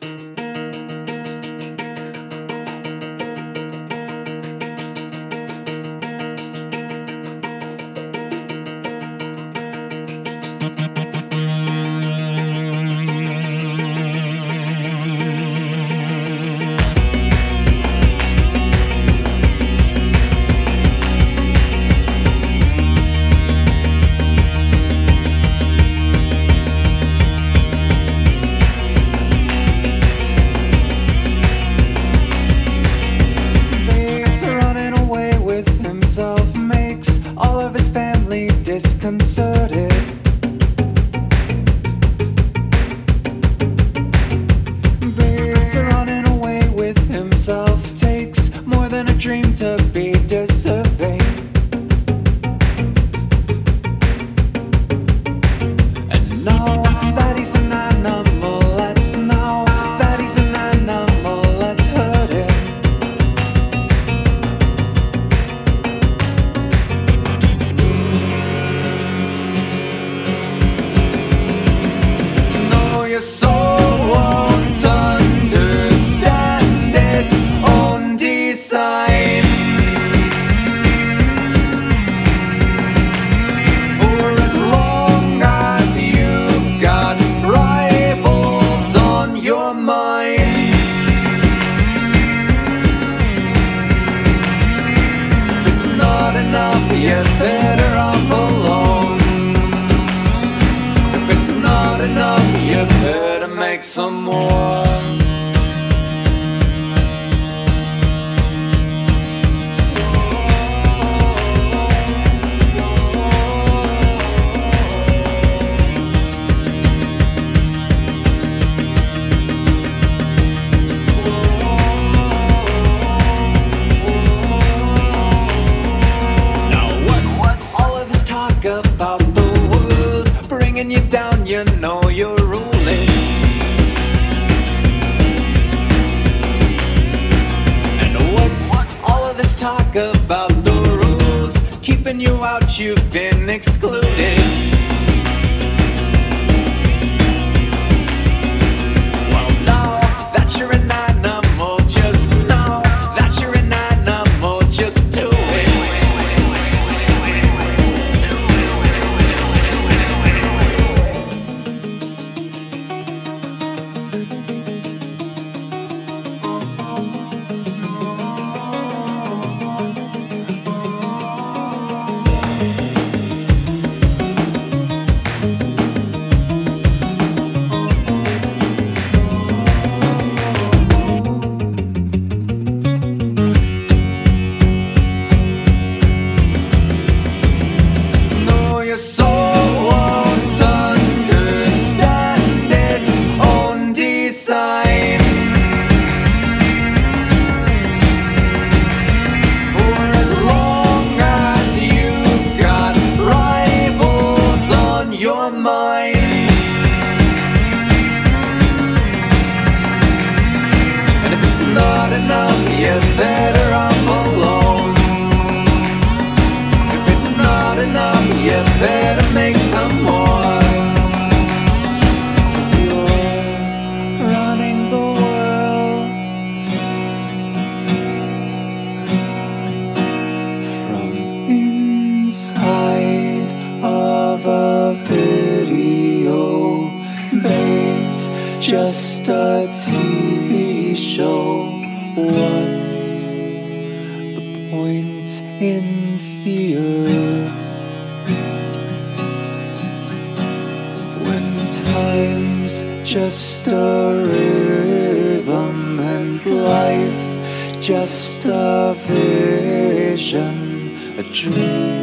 Makes all of his family disconcerted. Babes are running away with himself. Takes more than a dream to be deserving. And now that he's an animal, let's know that he's an animal, let's hurt him. Your soul won't understand its own design. For as long as you've got rivals on your mind, if it's not enough, you're better off alone. If it's not enough, you better make some more. Now what's all of this talk about the world bringing you down? You know you're ruling. And what's all of this talk about the rules keeping you out? You've been excluded. Well, now that you're an animal, just know that you're an animal, just do it. Your soul won't understand its own design. For as long as you've got rivals on your mind, and if it's not enough, you're better off alone. If it's not enough, you better make some more. 'Cause you're running the world from inside of a video. Babes, just a TV show. What's the point in fear when time's just a rhythm and life just a vision, a dream?